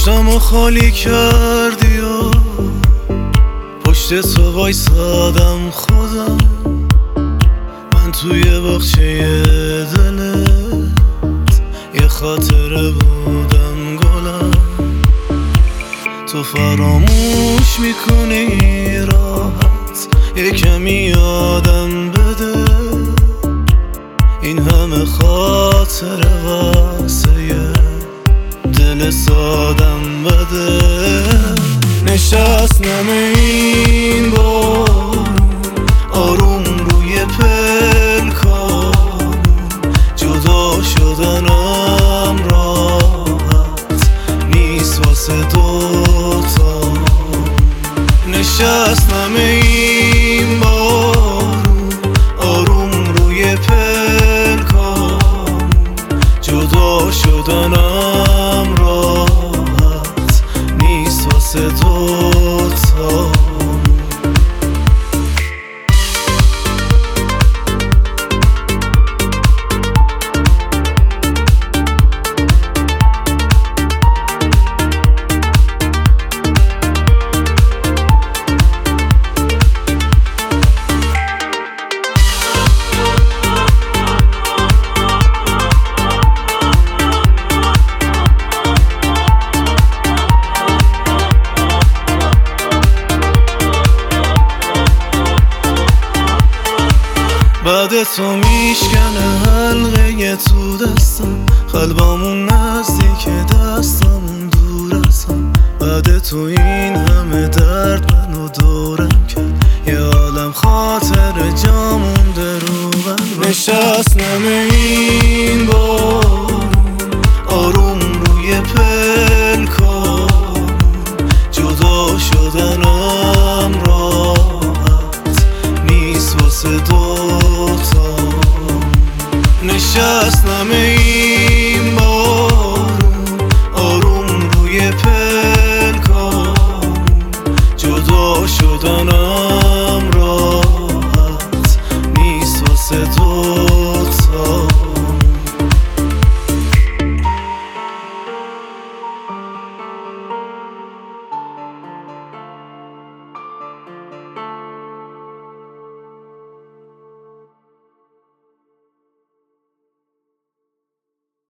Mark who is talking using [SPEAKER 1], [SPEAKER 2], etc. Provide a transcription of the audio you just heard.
[SPEAKER 1] پشتمو خالی کردی و پشت تو وایسادم خودم، من توی باغچه دلت یه خاطره بودم گلم. تو فراموش میکنی راحت، یه کمی یادم بده این همه خاطره واسه یه دل سادم بده. نشستم این بارون آروم روی پلکان، جدا شدنم راحت نیست واسه دوتا. نشستم این بارون آروم روی پلکان، جدا شدنم راحت نیست واسه دوتا. بعد تو میشکنه حلقه تو دستم، قلبمون نزدیک دستمون دور ازم. بعد تو این همه درد منو دورم کرد، یه عالم خاطر جا مونده رو بر. نشستم